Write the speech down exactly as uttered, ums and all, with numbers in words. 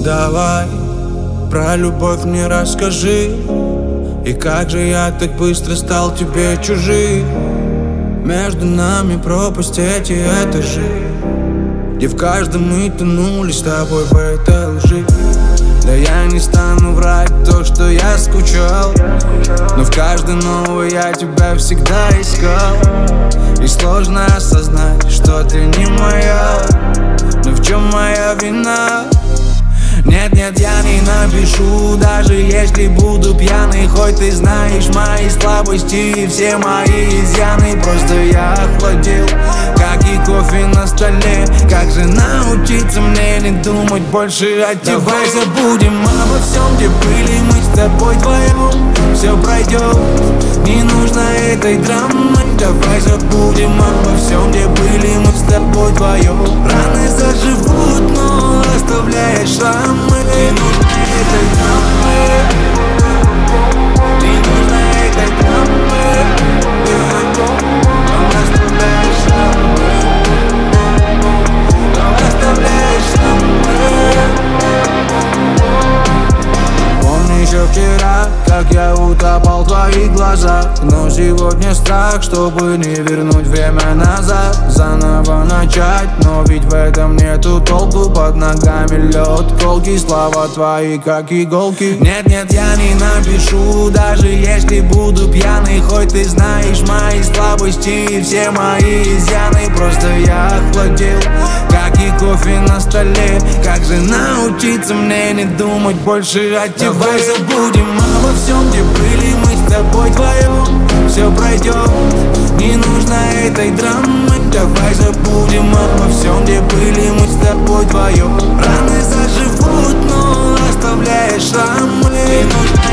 Давай про любовь мне расскажи. И как же я так быстро стал тебе чужим? Между нами пропасть эти этажи, где в каждом мы тонули с тобой в этой лжи. Да я не стану врать то, что я скучал, но в каждой новой я тебя всегда искал. И сложно осознать, что ты не моя. Но в чем моя вина? Нет, нет, я не напишу, даже если буду пьяный. Хоть ты знаешь мои слабости и все мои изъяны. Просто я охладел, как и кофе на столе. Как же научиться мне не думать больше о тебе? Давай забудем обо всем, где были мы с тобой вдвоем. Все пройдет, не нужно этой драмы. Давай забудем обо всем, где были мы с тобой вдвоем. Раны заживут, но оставляешь шрамы. Не нужно этой драмы, не нужно этой драмы. Но оставляешь шрамы, но оставляешь шрамы. Помню еще вчера, как я утопал в твоих глазах. Но сегодня страх, чтобы не вернуть время назад. Заново начать, но ведь в этом нету толку. Под ногами лед, колкие слова твои, как иголки. Нет, нет, я не напишу, даже если буду пьяный. Хоть ты знаешь мои слабости и все мои изъяны. Просто я охладел, как и кофе на столе. Как же научиться мне не думать больше о тебе? Давай забудем обо всем, где были мы с тобой вдвоем. Все пройдет, не нужно этой драмы. Давай забудем обо всем, где были мы с тобой вдвоем. Раны заживут, но оставляешь шрамы. Не нужно